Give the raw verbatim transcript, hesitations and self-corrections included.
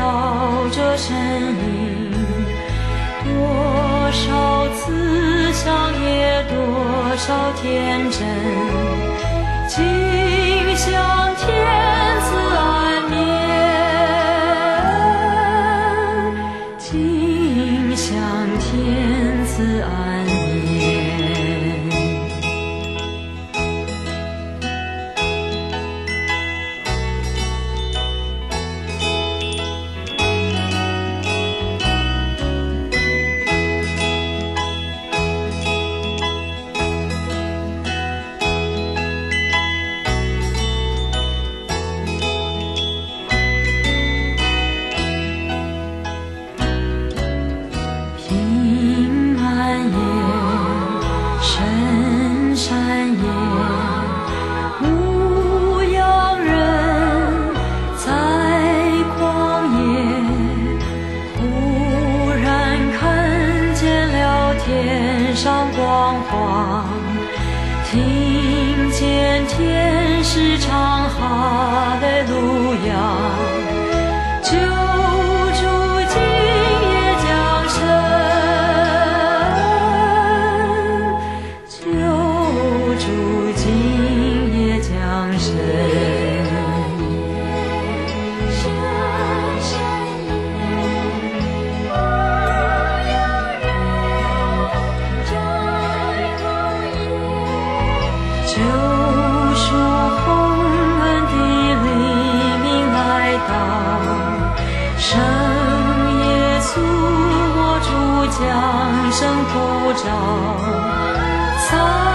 绕着身影，多少慈祥也多少天真，尽享天赐安眠，尽享天赐安眠。深山夜，牧羊人在旷野，忽然看见了天上光华，听见天使唱哈利路亚，救主今夜降生。救赎洪恩的黎明来到，圣耶稣我主降生普照。